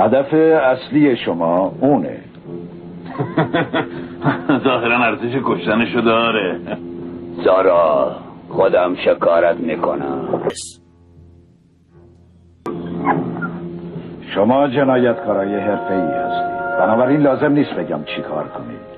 هدف اصلی شما اونه. ظاهرا ارزش کشتنشو داره. زارا خودم شکارت میکنم. شما جنایتکارای حرفه‌ای هستید، بنابراین لازم نیست بگم چی کار کنید.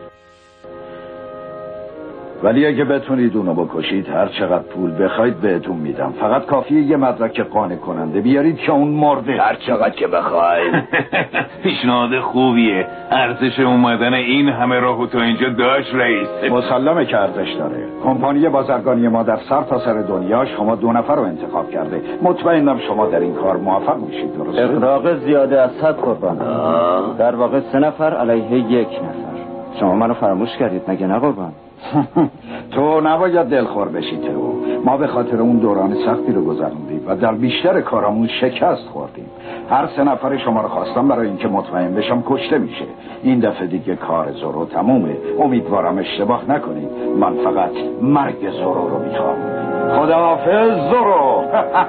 ولی اگه بتونید اونو بکشید هر چقدر پول بخواید بهتون میدم. فقط کافیه یه مدرک قانع کننده بیارید که اون مرده. هر چقدر که بخواید. پیشنهاد خوبیه. ارزش اومدن این همه راهو تا اینجا داشت رئیس. مسلمه که ارزش داره. کمپانی بازرگانی ما در سرتاسر دنیا شما 2 نفر رو انتخاب کرده. مطمئنم شما در این کار موفق میشید. درسته؟ اغراق زیاده از حد قربان. در واقع 3 نفر علیه 1 نفر. شما منو فراموش کردید مگه نه قربان؟ تو نباید دلخور بشی تو. ما به خاطر اون دوران سختی رو گذروندیم و در بیشتر کارامون شکست خوردیم. هر 3 نفر شما رو خواستم برای اینکه مطمئن بشم کشته میشه. این دفعه دیگه کار زورو تمومه. امیدوارم اشتباه نکنید. من فقط مرگ زورو رو میخوام. خداحافظ زورو.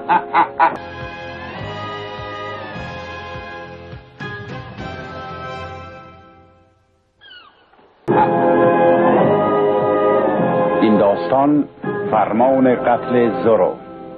این داستان فرمان قتل زورو.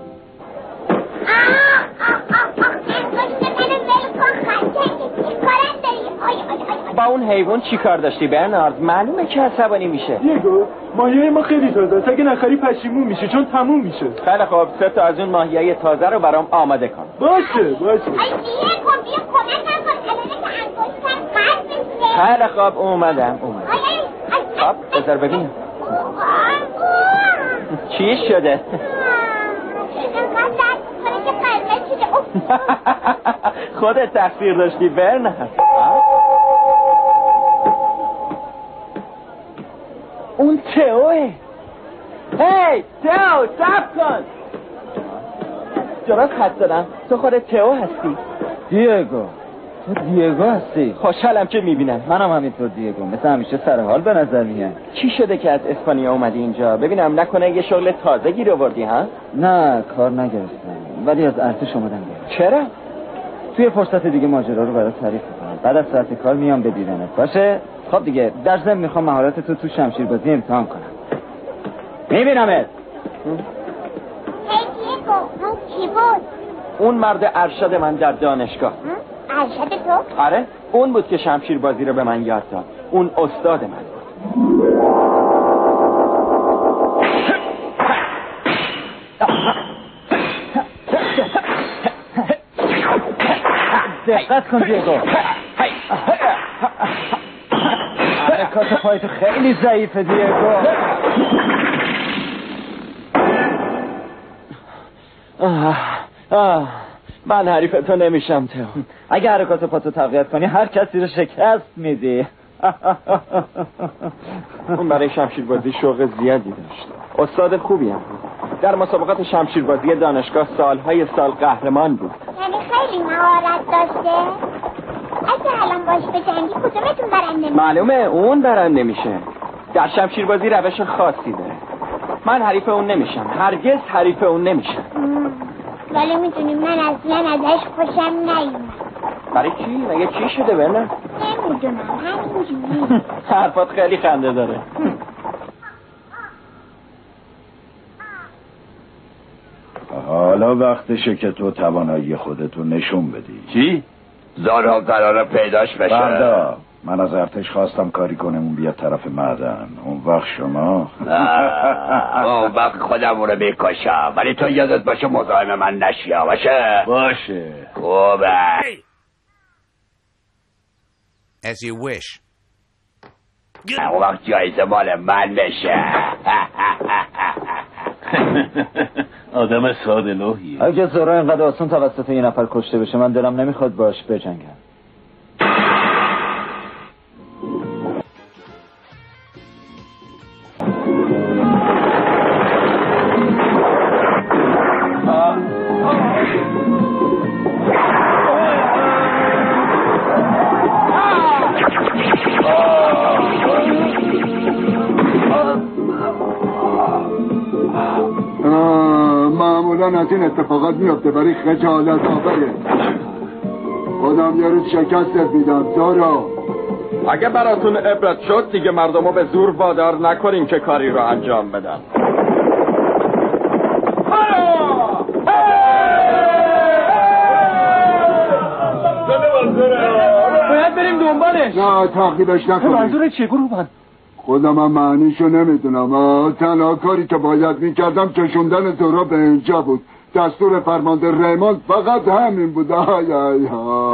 با اون حیوان چی کار داشتی برنارد؟ معلومه که عصبانی میشه. دیگو ماهیای ما خیلی تازه است. اگه نخری پشیمون میشه چون تموم میشه. خیلی خوب 3 تا از اون ماهیای تازه رو برام آماده کن. باشه. خیلی خوب اومدم. خب بذار ببینم چی شده. خودت تقصیر داشتی برنارد. اون تئوه. هی تئو صبر کن. درست حد زدم. تو خودت تئو هستی؟ دیگو. تو دیگو هستی؟ خوشحالم که میبینم. منم همینطور دیگو. مثل همیشه سر حال به نظر میاد. چی شده که از اسپانیا اومدی اینجا؟ ببینم نکنه یه شغل تازه گیر آوردی ها؟ نه کار نگرفتم ولی از ارتش اومدم. چرا؟ توی فرصت دیگه ماجرا رو برات تعریف کنم. بعد از ساعت کار میام ببینمت. باشه؟ خب دیگه در ضمن میخوام مهارت تو شمشیربازی امتحان کنم. میبینمت. هی دیگو اون کی بود؟ اون مرد ارشد من در دانشگاه. ارشد تو؟ آره اون بود که شمشیربازی رو به من یاد داد. اون استاد من بود. دقت کن دیگو. حرکات پایتو خیلی ضعیفه دیگو. من حریف تو نمیشم تئو. اگه حرکات پاتو تقویت کنی هر کسی رو شکست میدی. اون برای شمشیربازی شوق زیادی داشت. استاد خوبی هم بود. در مسابقات شمشیربازی دانشگاه سالهای سال قهرمان بود. یعنی خیلی مهارت داشته؟ اگه الان باش بجنگی کدومتون برنده میشه؟ معلومه اون برنده میشه. در شمشیربازی روش خاصی داره. من حریف اون نمیشم. هرگز حریف اون نمیشم. ولی میدونی من اصلا ازش خوشم نیومد. برای چی؟ مگه چی شده برنه؟ نمیدونم همینجوری. حرفات خیلی خنده داره. حالا وقتشه که تو توانایی خودتو نشون بدی. چی؟ زارا قراره پیداش بشه. فردا من از ارتش خواستم کاری کنم اون بیاد طرف معدن. اون وقت شما اون وقت خودم رو میکشم. ولی تو یادت باشه مزاحم من نشی. باشه. خوبه. As you wish. اون وقت جایزه مال من بشه. آدم ساده لوحیه. اگه زورو اینقدر آسون توسط یه نفر کشته بشه من دلم نمیخواد باش بجنگم. معمولا از این اتفاقات میفته برای خجالت آوره. خودم یه روز شکستت میدم زورو. اگه براتون عبرت شد دیگه مردمو به زور وادار نکنین که کاری رو انجام بدن. باید بریم دنبالش. نه تعقیبش نکنیم. منظور چیه گروهبان؟ خودم هم معنیشو نمیدونم. تنها کاری که باید میکردم کشوندن زورا به اینجا بود. دستور فرمانده ریموند فقط همین بود. آی آی آی.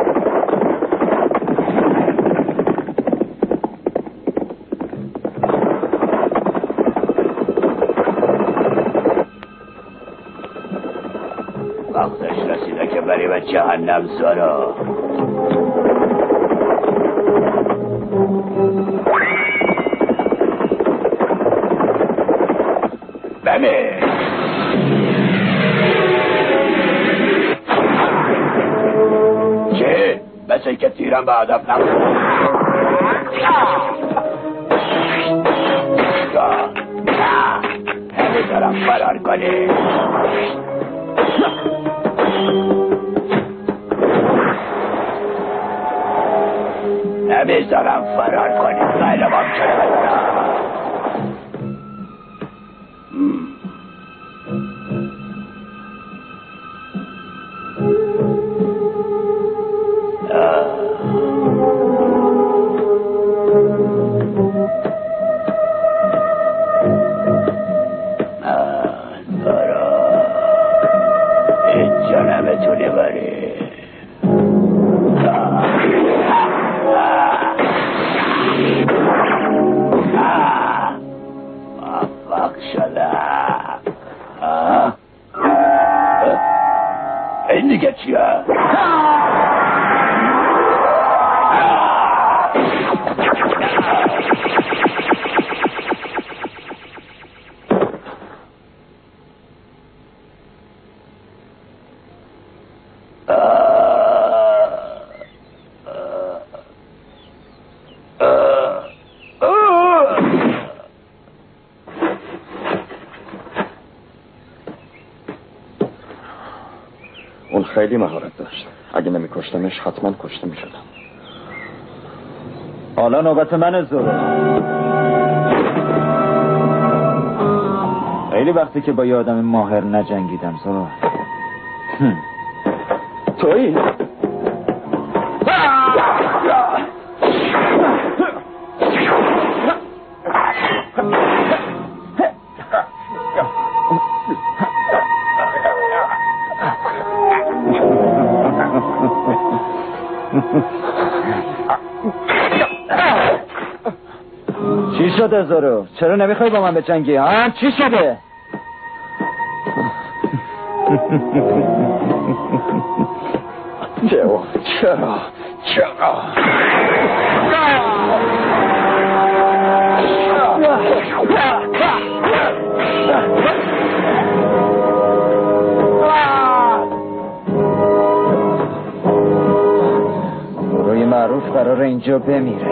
وقتش رسیده که بری به جهنم زورا. بله چه؟ مثل که تیرم به هدف نبود. همه دارم فرار کنی. نمیذارم فرار کنی. غیر ممکنه. این دیگه چیه؟ اون خیلی مهارت داشت. اگه نمی کشتمش حتما کشته می شدم. حالا نوبت من زورو. خیلی وقتی که با یه آدم ماهر نجنگیدم زورو. تویی؟ چی شده زورو؟ چرا نمیخوای با من به جنگی؟ ها؟ چی شده؟ چرا؟ زوروی معروف قراره اینجا بمیره.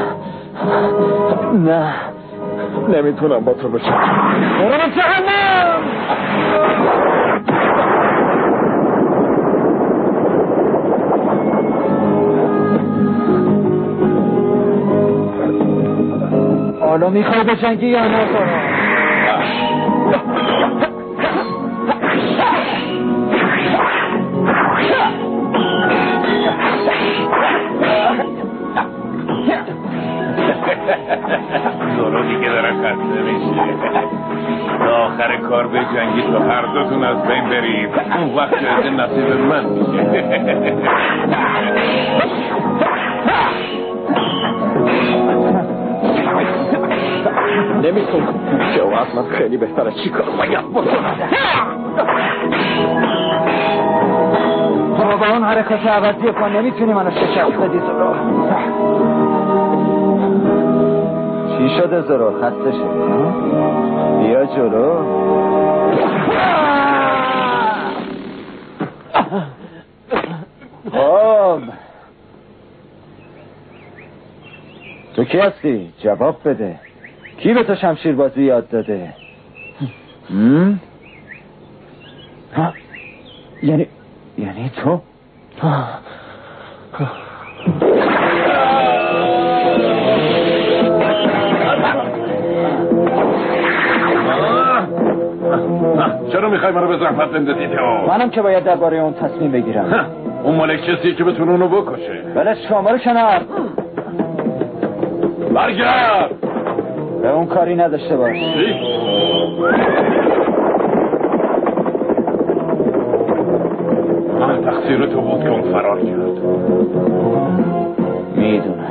نه نمیتونم با تو بشم. برو به جهنم! حالا میخوای به جنگی یا نه زورو؟ زورو دیگه داره خسته میشه. تا آخر کار به جنگی تو هر دوتون از بین برید. اون وقت از نصیب من میشه. نمیتونم. جو از من خیلی بهتره. چی کار باید بکنم؟ با اون حرکات عوضی پا نمیتونی منو شکست بدی زورو. چی شده زورو؟ خسته شدی؟ بیا جلو. خب تو کی هستی؟ جواب بده. کی به تو شمشیر بازی یاد داده؟ یعنی تو؟ میخوای ما رو به زحمت بندازی تو؟ منم که باید درباره اون تصمیم بگیرم. اون مالک کسیه که بتونه اونو بکشه. بله شما رو کنار. برگرد. به اون کاری نداشته باش. تقصیر تو بود که اون فرار کرد. میدونم.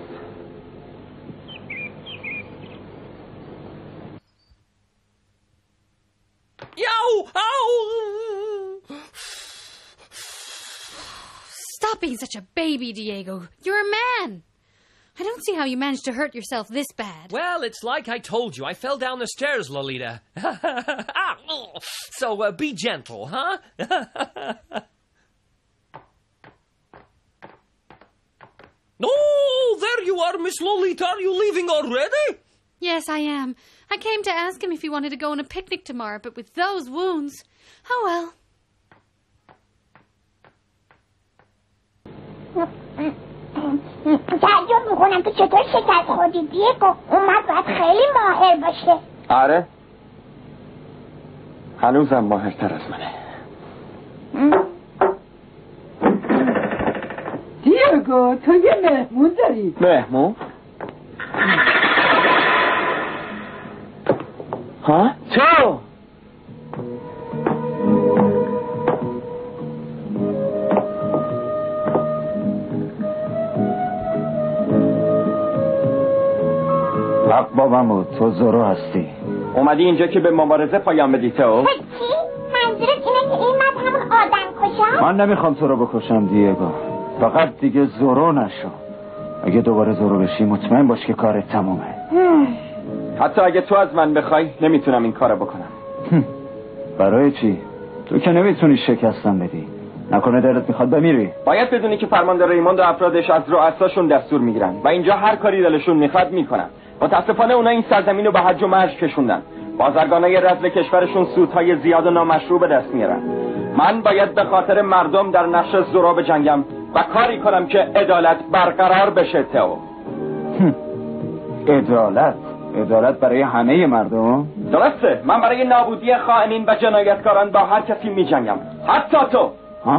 Stop being such a baby, Diego. You're a man. I don't see how you managed to hurt yourself this bad. Well, it's like I told you. I fell down the stairs, Lolita. So, be gentle, huh? Oh, there you are, Miss Lolita. Are you leaving already? Yes, I am. I came to ask him if he wanted to go on a picnic tomorrow, but with those wounds... Oh, well. تعجب میکنم تو چطور شکست خوردی دیگو. اون مرد باید خیلی ماهر باشه. آره هنوزم ماهرتر از منه. دیگو تو یه مهمون داری. مهمون؟ ها؟ تو؟ بابام بود. تو زورو هستی. اومدی اینجا که به مبارزه پایان بدی تو؟ چی؟ منظورت اینه که این مرد همون آدم کشم؟ من نمیخوام تو رو بکشم دیگو. فقط دیگه زورو نشو. اگه دوباره زورو بشی مطمئن باش که کارت تمومه. حتی اگه تو از من بخوای نمیتونم این کارو بکنم. برای چی؟ تو که نمیتونی شکستم بدی. نکنه دلت میخواد بمیری؟ باید بدونی که فرمانده ریموند و افرادش از رؤساشون دستور میگیرن و اینجا هر کاری دلشون میخواد میکنن. متاسفانه اونا این سرزمین رو به حج و مرج کشوندن. بازرگانای رذل کشورشون سودهای زیاد و نامشروع به دست میارن. من باید به خاطر مردم در نقش زورا بجنگم و کاری کنم که عدالت برقرار بشه. تو عدالت برای همه مردم؟ درسته. من برای نابودی خائنین و جنایتکاران با هر کسی میجنگم، حتی تو. ها؟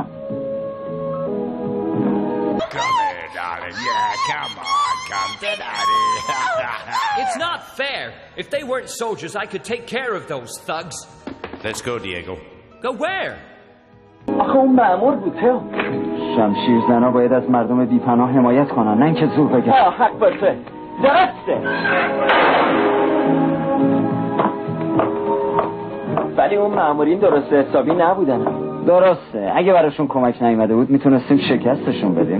It's not fair. If they weren't soldiers, I could take care of those thugs. Let's go, Diego. Go where? آخه اون مأمور بود. تو شمشیر زنا باید از مردم بی‌پناه حمایت کنن، نه اینکه زور بگن. حق باشه. درسته. ولی اون مأمورین درست حسابی نبودن. درسته. اگه براشون کمک نیامده بود میتونستیم شکستشون بدیم.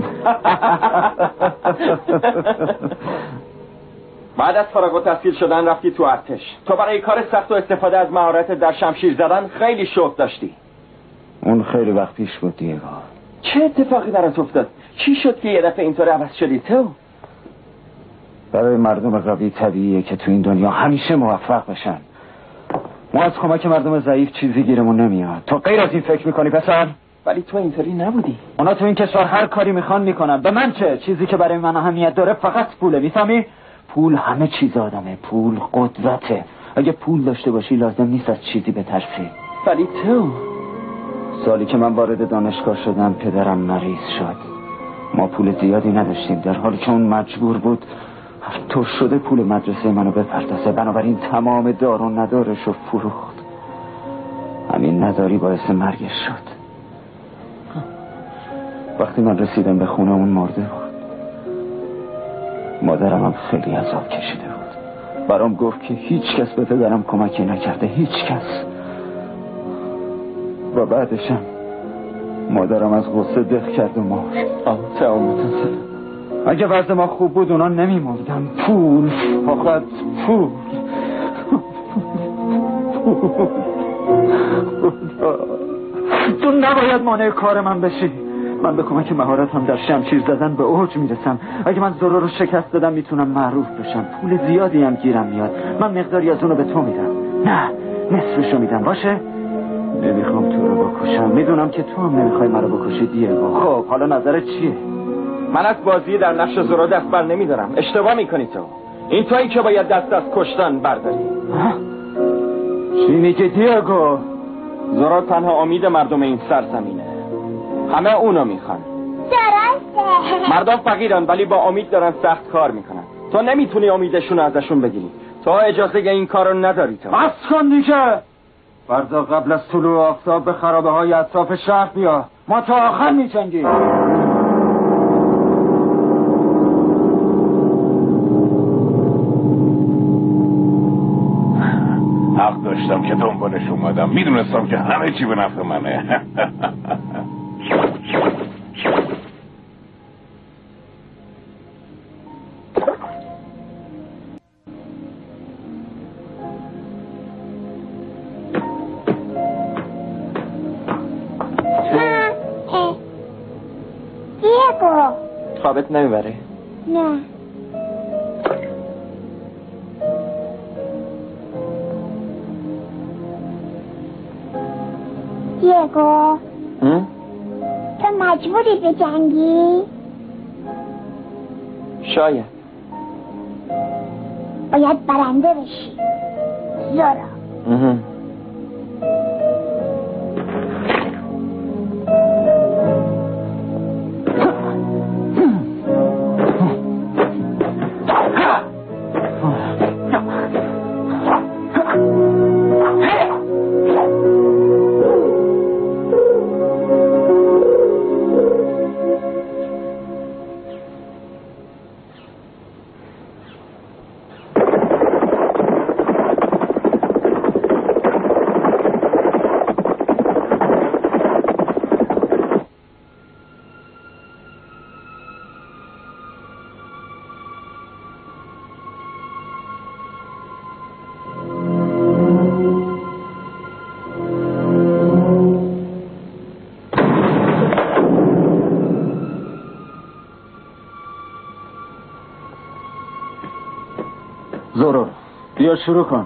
بعد از فارغ التحصیل شدن رفتی تو ارتش. تو برای کار سخت و استفاده از مهارت در شمشیر زدن خیلی شوق داشتی. اون خیلی وقت پیش بود دیگه. چه اتفاقی برات افتاد؟ چی شد که یه دفعه اینطور عوض شدی تو؟ برای مردم قوی طبیعیه که تو این دنیا همیشه موفق بشن. ما از کمک مردم ضعیف چیزی گیرمون نمیاد. تو غیر از این فکر میکنی پسر؟ ولی تو اینطوری نبودی. اونا تو این کشور هر کاری میخوان میکنن. به من چه؟ چیزی که برای من اهمیت داره فقط پوله. میفهمی؟ پول همه چیز آدمه. پول قدرته. اگه پول داشته باشی لازم نیست از چیزی بترسی. ولی تو سالی که من وارد دانشگاه شدم پدرم مریض شد. ما پول زیادی نداشتیم در حالی که اون مجبور بود هر طور شده پول مدرسه منو بپردازه. بنابراین تمام دار و ندارش رو فروخت. همین نداری باعث مرگش شد. وقتی من رسیدم به خونه اون مرده بود. مادرم هم خیلی عذاب کشیده بود. برام گفت که هیچ کس به پدرم کمکی نکرده. هیچ کس. و بعدشم مادرم از غصه دق کرد و مرد. متاسفم. اگه وضع ما خوب بود اونا نمی‌مردن. پول، فقط پول. تو نباید مانع کار من بشی. من به کمک مهارتم در شمشیر زدن به اوج میرسم. اگه من زورو رو شکست دادم میتونم معروف بشم. پول زیادی هم گیرم میاد. من مقداری از اونو به تو میدم. نه، نصفشو میدم. باشه؟ نمیخوام تو رو بکشم. میدونم که تو هم نمیخوای منو بکشی دیگو. خب حالا نظرت چیه؟ من از بازی در نقش زورا دست بر نمیدارم. اشتباه میکنی تو. این تویی که باید دست از کشتن برداری. چی میگی دیگو؟ زورا تنها امید مردم این سرزمینه. همه اونو میخوان. درسته. مردم فقیرن ولی با امید دارن سخت کار میکنن. تو نمیتونی امیدشون ازشون بگیری. تو اجازه این کارو نداری. تو بس کن دیگه. فردا قبل از طلوع آفتاب به خرابه های اطراف شهر بیا. ما تا آخر میجنگیم. حق داشتم که دنبالش اومدم. میدونستم که همه چی به نفع منه. خوابت نمیبره؟ نه. دیگو تو مجبوری به جنگی؟ شاید. باید برنده بشی زورا. زورو بیا شروع کن.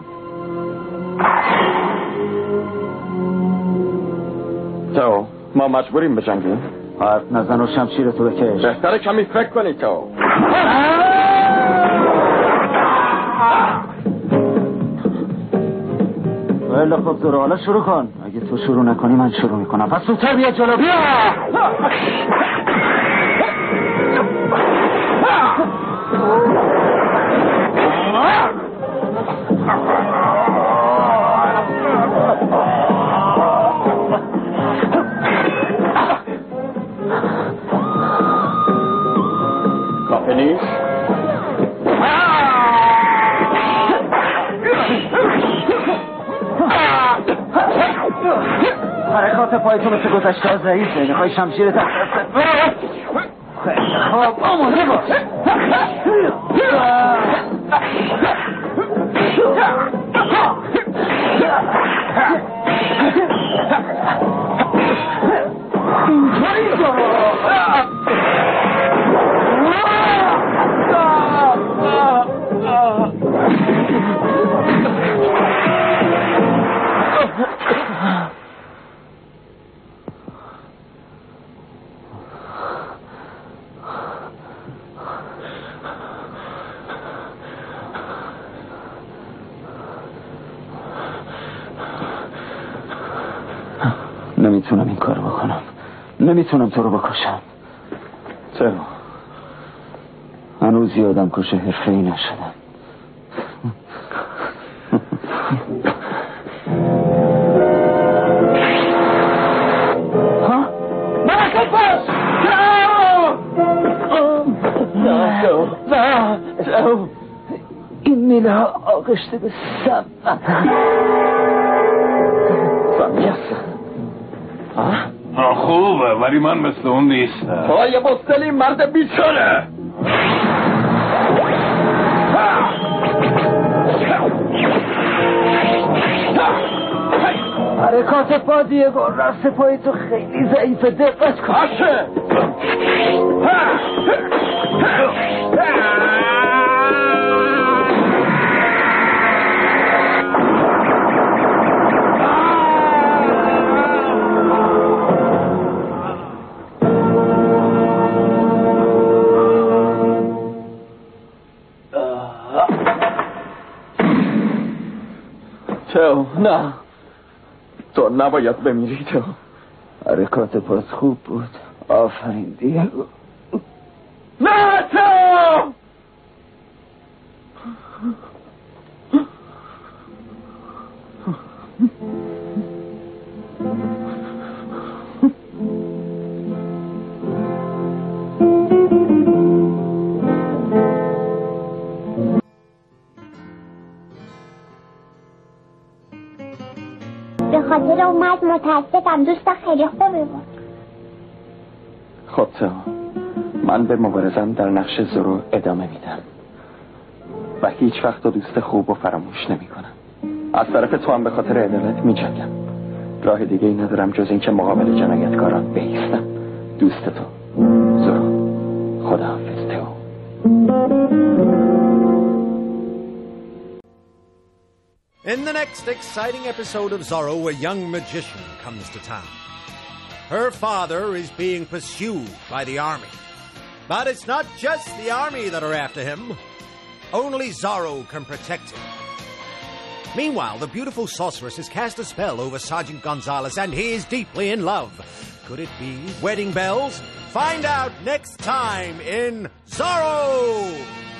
تو ما مجبوریم بجنگیم. حرف نزن و شمشیر تو بکش. بهتره کمی فکر کنی تو. ولی خب زورو حالا شروع کن. اگه تو شروع نکنی من شروع میکنم. پس زودتر بیا جلو. بیا کافی نیست؟ حرکات پایتو مثل گذشته ها ضعیفه. میخوای شمشیر دست خیلی خوب آماده باش. اینطوری نمیتونم این کارو بکنم. نمیتونم تو رو بکشم. چرا؟ هنوز یادم کشه حرفه‌ای نشدم. ها؟ برکت باش! نه این میله ها آغشته به سم. خوبه ولی من مثل اون نیستم. تو یه مستلی مرد بیچاره. حرکات پا دیگو. راست پای تو خیلی ضعیفه. دقت کن. باشه. تو نه تو نباید بمیری تو. حرکات پاس خوب بود. آفرین دیگو. نه تو! به خاطر اون مرد متاسفم. دوست خیلی خوبی بود. خب تو، من به مبارزم در نقش زورو ادامه میدم و هیچ وقت دوست خوب و فراموش نمی کنم. از طرف تو هم به خاطر عدالت می جنگم. راه دیگه ای ندارم جز این که مقابل جنایتکاران بایستم. دوست تو زورو. خداحافظ تو. In the next exciting episode of Zorro, a young magician comes to town. Her father is being pursued by the army. But it's not just the army that are after him. Only Zorro can protect him. Meanwhile, the beautiful sorceress has cast a spell over Sergeant Gonzalez, and he is deeply in love. Could it be wedding bells? Find out next time in Zorro!